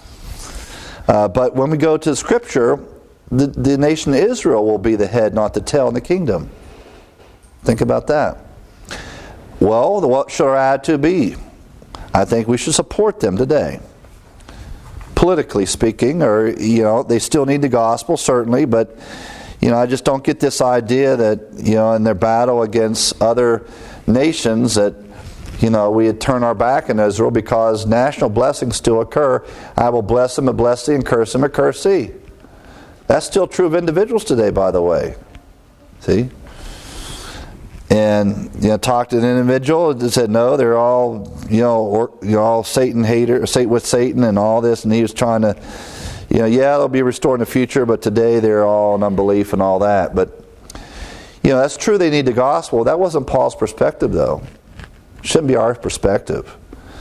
But when we go to Scripture, the nation of Israel will be the head, not the tail in the kingdom. Think about that. Well, what should our attitude be? I think we should support them today. Politically speaking, or, they still need the gospel, certainly, but, I just don't get this idea that, in their battle against other nations that, we had turned our back on Israel because national blessings still occur. I will bless them, and bless thee, and curse them, and curse thee. That's still true of individuals today, by the way. See? And talked to an individual that said no, they're all all Satan hater, with Satan and all this, and he was trying to, they'll be restored in the future, but today they're all in unbelief and all that. But that's true. They need the gospel. That wasn't Paul's perspective, though. It shouldn't be our perspective.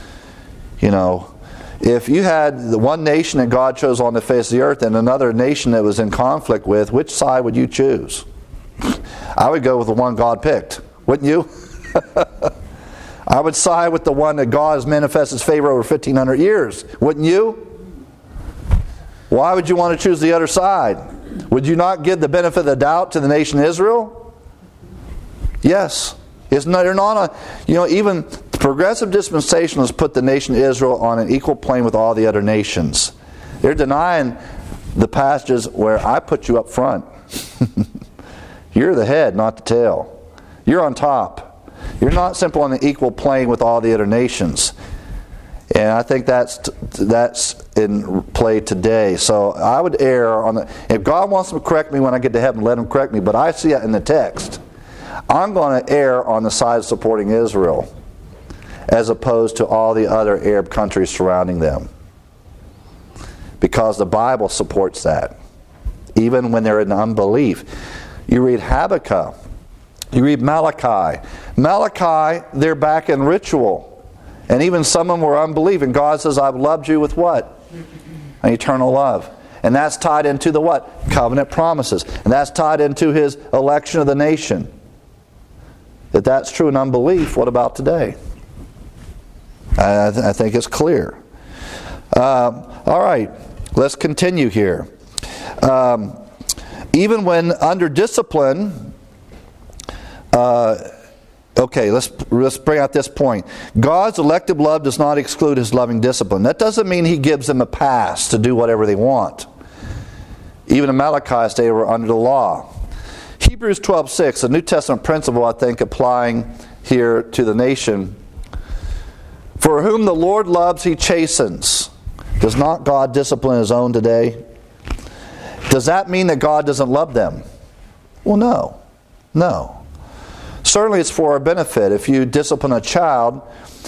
If you had the one nation that God chose on the face of the earth and another nation that was in conflict with, which side would you choose? I would go with the one God picked. Wouldn't you? I would side with the one that God has manifested His favor over 1,500 years. Wouldn't you? Why would you want to choose the other side? Would you not give the benefit of the doubt to the nation of Israel? Yes. They're not even progressive dispensationalists put the nation of Israel on an equal plane with all the other nations. They're denying the passages where I put you up front. You're the head, not the tail. You're on top. You're not simply on an equal plane with all the other nations. And I think that's in play today. So I would err on if God wants to correct me when I get to heaven, let Him correct me. But I see it in the text. I'm going to err on the side of supporting Israel as opposed to all the other Arab countries surrounding them. Because the Bible supports that. Even when they're in unbelief. You read Habakkuk. You read Malachi. Malachi, they're back in ritual. And even some of them were unbelief. And God says, I've loved you with what? An eternal love. And that's tied into the what? Covenant promises. And that's tied into His election of the nation. If that's true in unbelief, what about today? I think it's clear. All right, let's continue here. Even when under discipline, let's bring out this point. God's elective love does not exclude His loving discipline. That doesn't mean He gives them a pass to do whatever they want. Even in Malachi's day, they were under the law. Hebrews 12:6, a New Testament principle, I think, applying here to the nation. For whom the Lord loves, he chastens. Does not God discipline his own today? Does that mean that God doesn't love them? Well, no. No. Certainly it's for our benefit. If you discipline a child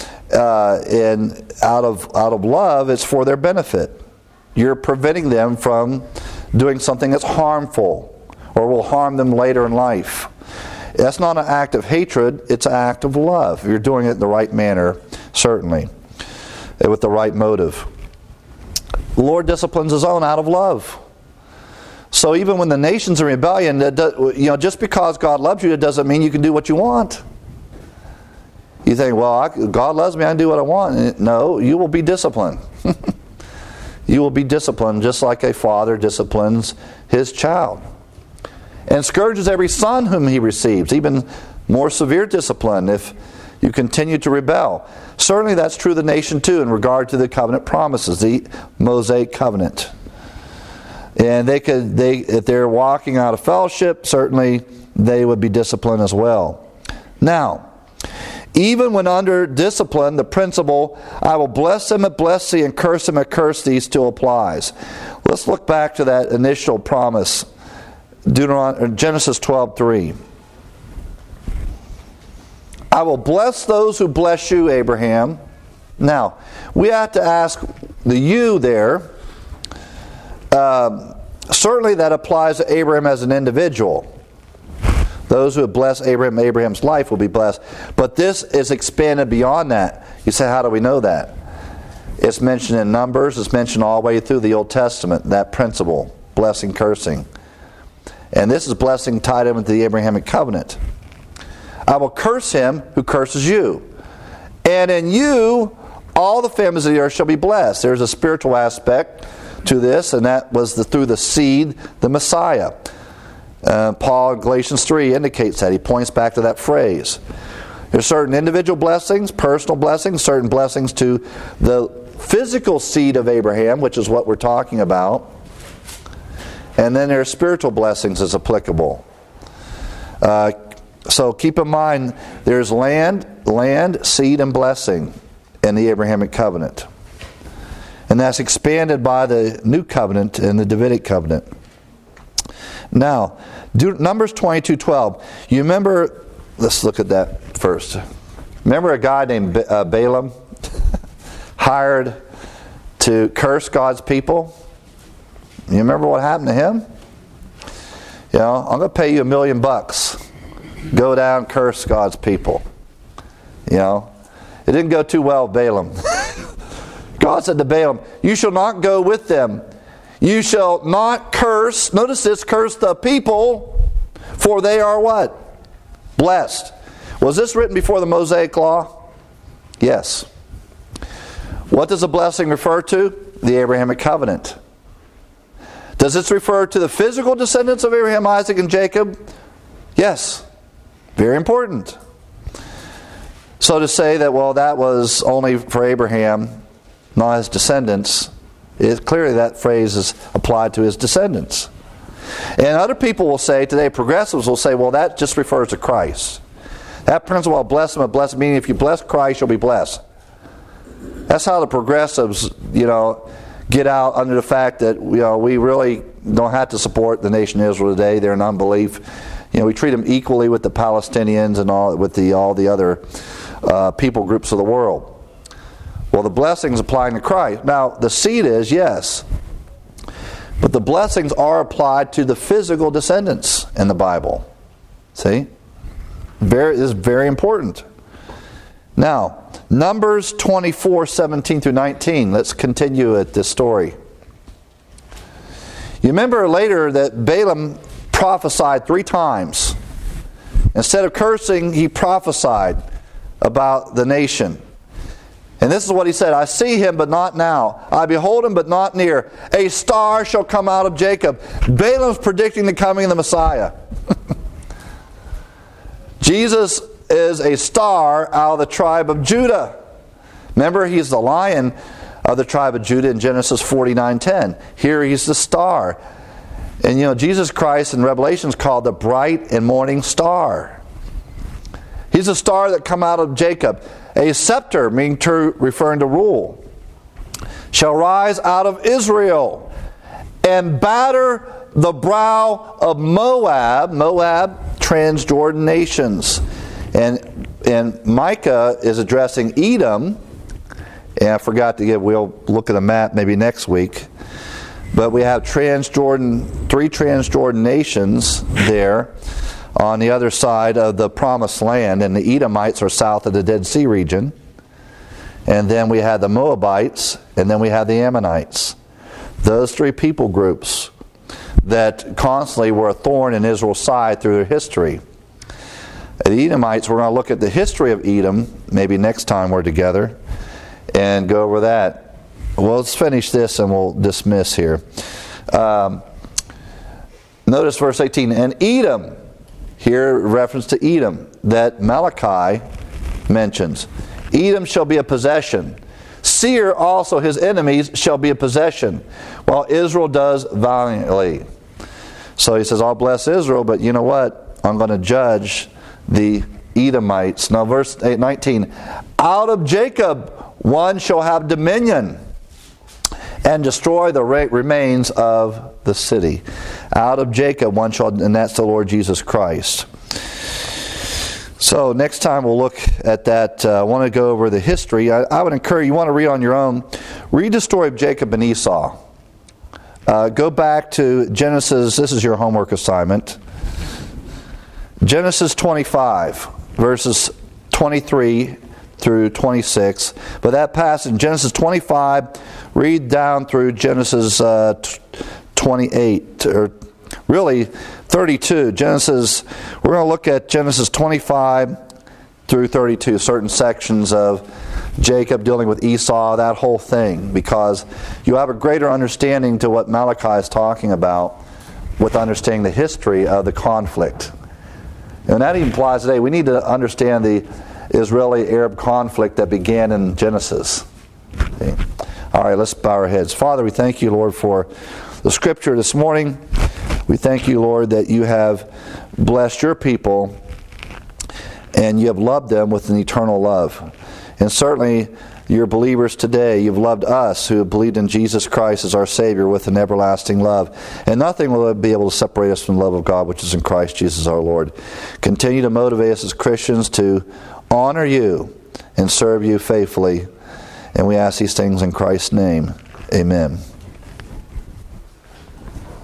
out of love, it's for their benefit. You're preventing them from doing something that's harmful or will harm them later in life. That's not an act of hatred, it's an act of love. You're doing it in the right manner, certainly, with the right motive. The Lord disciplines his own out of love. So even when the nation's in rebellion, just because God loves you, it doesn't mean you can do what you want. You think, well, God loves me, I can do what I want. No, you will be disciplined. You will be disciplined just like a father disciplines his child. And scourges every son whom he receives, even more severe discipline if you continue to rebel. Certainly that's true of the nation too in regard to the covenant promises, the Mosaic covenant. And if they're walking out of fellowship, certainly they would be disciplined as well. Now, even when under discipline, the principle, I will bless them that bless thee and curse them that curse thee, still applies. Let's look back to that initial promise, Genesis 12:3. I will bless those who bless you, Abraham. Now, we have to ask the you there. Certainly that applies to Abraham as an individual. Those who have blessed Abraham's life will be blessed. But this is expanded beyond that. You say, how do we know that? It's mentioned in Numbers. It's mentioned all the way through the Old Testament, that principle, blessing, cursing. And this is blessing tied in with the Abrahamic covenant. I will curse him who curses you. And in you, all the families of the earth shall be blessed. There's a spiritual aspect to this, and that was through the seed, the Messiah. Paul in Galatians 3 indicates that. He points back to that phrase. There's certain individual blessings, personal blessings, certain blessings to the physical seed of Abraham, which is what we're talking about. And then there are spiritual blessings as applicable. So keep in mind, there's land, seed, and blessing in the Abrahamic covenant. And that's expanded by the new covenant and the Davidic covenant. Now, Numbers 22:12. You remember, let's look at that first. Remember a guy named Balaam hired to curse God's people? You remember what happened to him? I'm going to pay you $1 million. Go down and curse God's people. It didn't go too well with Balaam. God said to Balaam, you shall not go with them. You shall not curse, notice this, curse the people, for they are what? Blessed. Was this written before the Mosaic Law? Yes. What does a blessing refer to? The Abrahamic covenant. Does this refer to the physical descendants of Abraham, Isaac, and Jacob? Yes. Very important. So to say that, that was only for Abraham, not his descendants, clearly that phrase is applied to his descendants. And other people will say today, progressives will say, that just refers to Christ. That principle of bless them, meaning if you bless Christ, you'll be blessed. That's how the progressives, get out under the fact that, we really don't have to support the nation of Israel today. They're in unbelief. We treat them equally with the Palestinians and all the other people groups of the world. Well, the blessings applying to Christ. Now, the seed is, yes. But the blessings are applied to the physical descendants in the Bible. See? This is very important. Now, Numbers 24:17 through 19. Let's continue at this story. You remember later that Balaam prophesied 3 times. Instead of cursing, he prophesied about the nation. And this is what he said, I see him, but not now. I behold him, but not near. A star shall come out of Jacob. Balaam's predicting the coming of the Messiah. Jesus is a star out of the tribe of Judah. Remember, he's the lion of the tribe of Judah in Genesis 49:10. Here he's the star. And Jesus Christ in Revelation is called the bright and morning star. He's a star that come out of Jacob. A scepter, referring to rule, shall rise out of Israel and batter the brow of Moab. Moab, Transjordan nations. And Micah is addressing Edom. And I forgot to we'll look at a map maybe next week. But we have three Transjordan nations there on the other side of the Promised Land. And the Edomites are south of the Dead Sea region. And then we had the Moabites. And then we had the Ammonites. Those three people groups that constantly were a thorn in Israel's side through their history. The Edomites, we're going to look at the history of Edom, maybe next time we're together, and go over that. Well, let's finish this and we'll dismiss here. Notice verse 18. And Edom, here reference to Edom, that Malachi mentions. Edom shall be a possession. Seir also, his enemies, shall be a possession, while Israel does valiantly. So he says, I'll bless Israel, but you know what? I'm going to judge the Edomites. Now verse 19. Out of Jacob one shall have dominion and destroy the remains of the city. Out of Jacob one shall, and that's the Lord Jesus Christ. So next time we'll look at that. I want to go over the history. I would encourage you, want to read on your own. Read the story of Jacob and Esau. Go back to Genesis. This is your homework assignment. Genesis 25, verses 23 through 26. But that passage, Genesis 25, read down through Genesis 28, or really 32. We're going to look at Genesis 25 through 32, certain sections of Jacob dealing with Esau, that whole thing, because you have a greater understanding to what Malachi is talking about with understanding the history of the conflict. And that even applies today. We need to understand the Israeli-Arab conflict that began in Genesis. Okay. All right, let's bow our heads. Father, we thank you, Lord, for the Scripture this morning. We thank you, Lord, that you have blessed your people and you have loved them with an eternal love. And certainly, your believers today, you've loved us who have believed in Jesus Christ as our Savior with an everlasting love. And nothing will be able to separate us from the love of God which is in Christ Jesus our Lord. Continue to motivate us as Christians to honor you and serve you faithfully. And we ask these things in Christ's name. Amen.